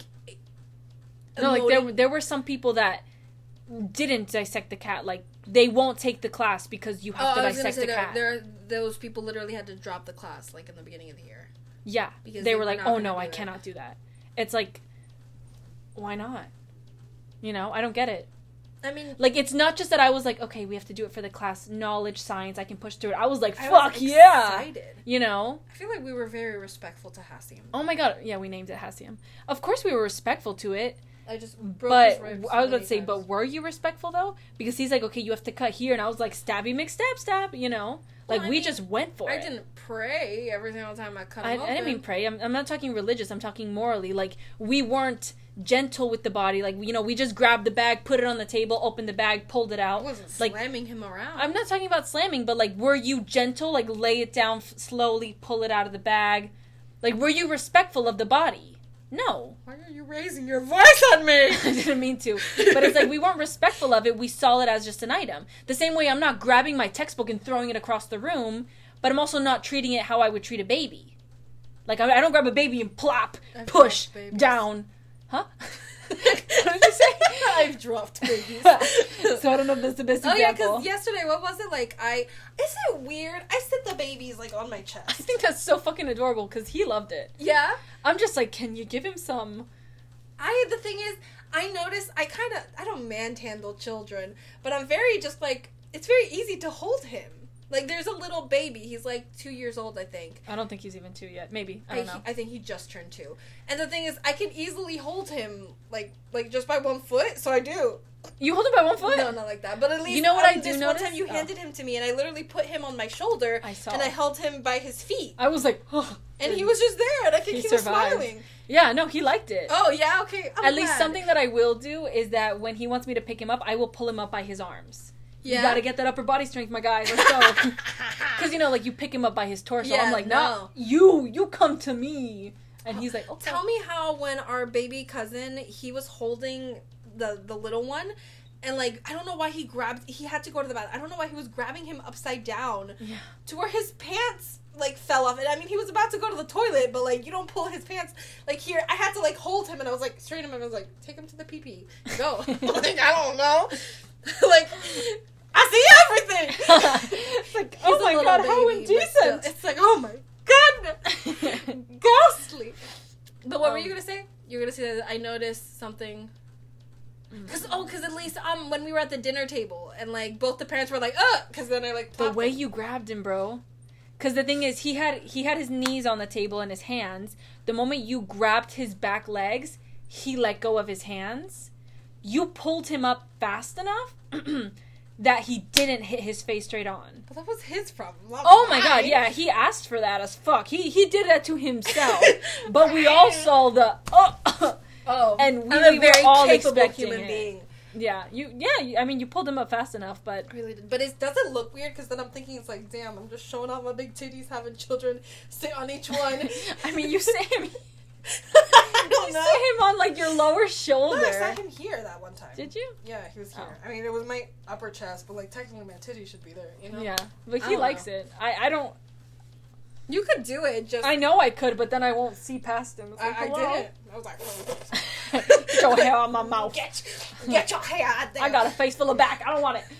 No, like, there, there were some people that didn't dissect the cat. Like, they won't take the class because you have oh, to I was dissect the there, cat. There, those people literally had to drop the class, like, in the beginning of the year. Yeah, because they, they were, were like, not oh no, I that. cannot do that. It's like, why not? You know, I don't get it. I mean... Like, it's not just that I was like, okay, we have to do it for the class, knowledge, science, I can push through it. I was like, I fuck was yeah! excited. You know? I feel like we were very respectful to Hassium. Oh my god, yeah, we named it Hassium. Of course we were respectful to it. I just broke but his ribs I was about to say, times. but were you respectful though? Because he's like, okay, you have to cut here, and I was like, stabby McStab stab, you know? Like, well, we mean, just went for I it. I didn't pray every single time I cut him I, open. I didn't mean pray. I'm, I'm not talking religious. I'm talking morally. Like, we weren't gentle with the body. Like, you know, we just grabbed the bag, put it on the table, opened the bag, pulled it out. I wasn't like, slamming him around. I'm not talking about slamming, but, like, were you gentle? Like, lay it down f- slowly, pull it out of the bag? Like, were you respectful of the body? No. Why are you raising your voice on me? I didn't mean to. But it's like, we weren't respectful of it. We saw it as just an item. The same way I'm not grabbing my textbook and throwing it across the room, but I'm also not treating it how I would treat a baby. Like, I, I don't grab a baby and plop, I've push, down. Huh? What did you say? I've dropped babies. So I don't know if that's the best oh, example. yeah, because yesterday, what was it? Like, I... Is it weird? I sit the babies, like, on my chest. I think that's so fucking adorable, because he loved it. Yeah? I'm just like, can you give him some... I, the thing is, I notice, I kind of, I don't man-handle children, but I'm very just, like, it's very easy to hold him. Like, there's a little baby. He's, like, two years old, I think. I don't think he's even two yet. Maybe. I don't I, know. I think he just turned two. And the thing is, I can easily hold him, like, like just by one foot, so I do. You hold him by one foot? No, not like that. But at least, you know what um, I do this notice? one time you oh. handed him to me, and I literally put him on my shoulder, I saw. and I held him by his feet. I was like, oh. And he was just there, and I think he, he he was survived. smiling. Yeah, no, he liked it. Oh, yeah, okay. I'm At glad. least something that I will do is that when he wants me to pick him up, I will pull him up by his arms. Yeah. You gotta get that upper body strength, my guy. Let's go. Because, you know, like, you pick him up by his torso. Yeah, I'm like, no. no, you, you come to me. And he's like, okay. Tell me how when our baby cousin, he was holding the, the little one, and, like, I don't know why he grabbed, he had to go to the bathroom. I don't know why he was grabbing him upside down Yeah. to where his pants, like, fell off. And, I mean, he was about to go to the toilet, but, like, you don't pull his pants. Like, here, I had to, like, hold him, and I was, like, straighten him, and I was, like, take him to the pee-pee. Go. Like, I don't know. Like... I see everything! It's like, oh my god, baby, how but indecent! still, it's like, oh my goodness! Ghastly! But what um, were you gonna say? You were gonna say that I noticed something... Cause, oh, because at least um when we were at the dinner table, and, like, both the parents were like, ugh! Because then I, like, The popped way them. you grabbed him, bro. Because the thing is, he had he had his knees on the table and his hands. The moment you grabbed his back legs, he let go of his hands. You pulled him up fast enough that he didn't hit his face straight on. But that was his problem. Not Oh my mine. god, yeah, he asked for that as fuck. He he did that to himself. But we all saw the oh, Oh, and we, I'm we a very were all capable expecting human it. being. Yeah, you yeah, you, I mean you pulled him up fast enough, but I really did. But it doesn't look weird because then I'm thinking it's like, damn, I'm just showing off my big titties, having children sit on each one. I mean you say I don't you know. sit him on like your lower shoulder. No, I sat him here that one time. Did you? Yeah, he was here. Oh. I mean, it was my upper chest, but like technically my titty should be there. You know? Yeah, but I he don't likes know. it. I I don't. You could do it. Just I know I could, but then I won't see past him. It's like, I, I hello? did it. I was like, Get your hair on my mouth. Get, get your hair out there. I got a face full of back. I don't want it.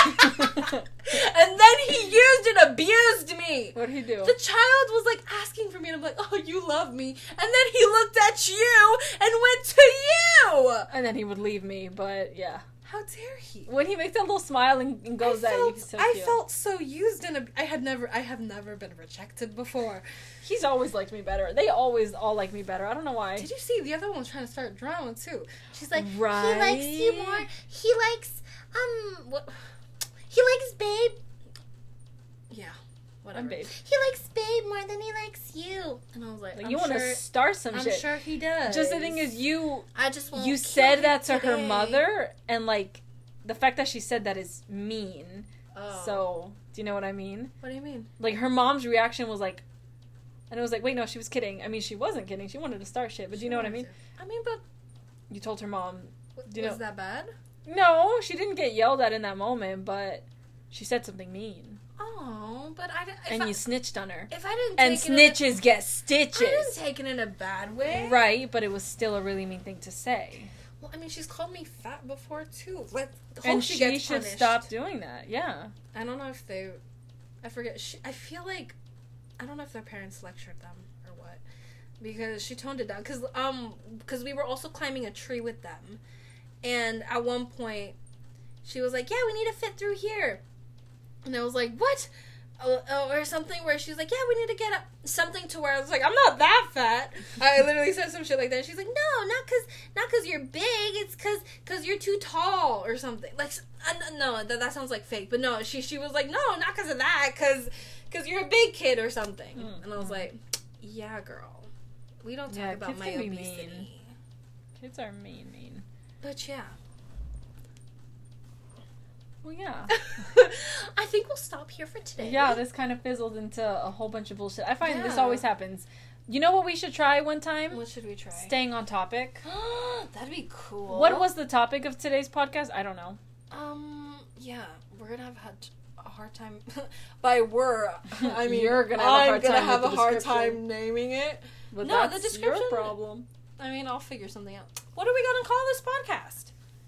and then he used and abused me. What did he do? The child was like asking for me, and I'm like, "Oh, you love me." And then he looked at you and went to you. And then he would leave me, but yeah. How dare he? When he makes that little smile and, and goes I at you, felt, he's so I cute. felt so used and ab- I had never, I have never been rejected before. He's always liked me better. They always all like me better. I don't know why. Did you see the other one was trying to start drama too? She's like, Right. he likes you more. He likes, um, what? He likes Babe. Yeah, whatever. I'm Babe. He likes Babe more than he likes you. And I was like, Like, I'm you want to sure, start some I'm shit. sure he does. Just the thing is, you I just won't you kill said him that to her today. mother, and like the fact that she said that is mean. Oh. So, do you know what I mean? What do you mean? Like, her mom's reaction was like, and it was like, wait, no, she was kidding. I mean, she wasn't kidding. She wanted to start shit, but do you know what I mean? I mean, but You told her mom. Do you was know? that bad? No, she didn't get yelled at in that moment, but she said something mean. Oh, but I if And I, you snitched on her. if I didn't And take it in a- snitches get I didn't stitches. take it in a bad way. Right, but it was still a really mean thing to say. Well, I mean, she's called me fat before too. Let hope And she, she gets should punished. stop doing that. Yeah. I don't know if they, I forget. She, I feel like, I don't know if their parents lectured them or what, because she toned it down. Cause um, cause we were also climbing a tree with them, and at one point, she was like, "Yeah, we need to fit through here," and I was like, "What?" Uh, or something where she's like, "Yeah, we need to get up something to where I was like, I'm not that fat." I literally said some shit like that. She's like, "No, not cause not cause you're big. It's cause cause you're too tall or something." Like, uh, no, that that sounds like fake. But no, she she was like, "No, not cause of that. Cause cause you're a big kid or something." Mm-hmm. And I was like, "Yeah, girl, we don't talk Yeah, about kids my can be obesity." mean. Kids are mean, mean. But yeah. Well, yeah. I think we'll stop here for today. Yeah, this kind of fizzled into a whole bunch of bullshit. I find this Yeah. always happens. You know what we should try one time? What should we try? Staying on topic. That'd be cool. What was the topic of today's podcast? I don't know. Um, yeah, we're gonna have had a hard time. By we're, I mean, You're gonna have a I'm hard gonna time have a with the hard description. time naming it. But No, the that's description- your problem. I mean, I'll figure something out. What are we gonna call this podcast?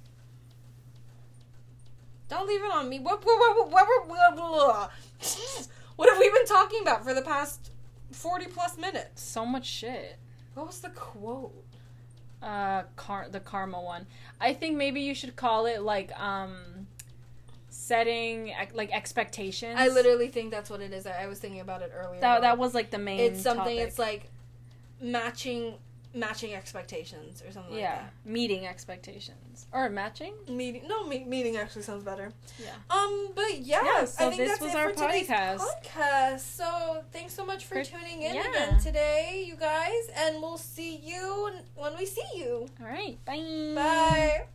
Don't leave it on me. What, what, what, what, what, what, what, what have we been talking about for the past forty plus minutes? So much shit. What was the quote? Uh, car the karma one. I think maybe you should call it like um, setting ex- like expectations. I literally think that's what it is. I, I was thinking about it earlier. that that was like the main. It's something. topic. It's like matching, matching expectations or something yeah, like that. meeting expectations or matching. Meeting, no, me- meeting actually sounds better. Yeah. Um, but yeah, Yeah, so I think this that's was it our for today's podcast. podcast. So thanks so much for, For- tuning in yeah. again today, you guys, and we'll see you when we see you. All right. Bye. Bye.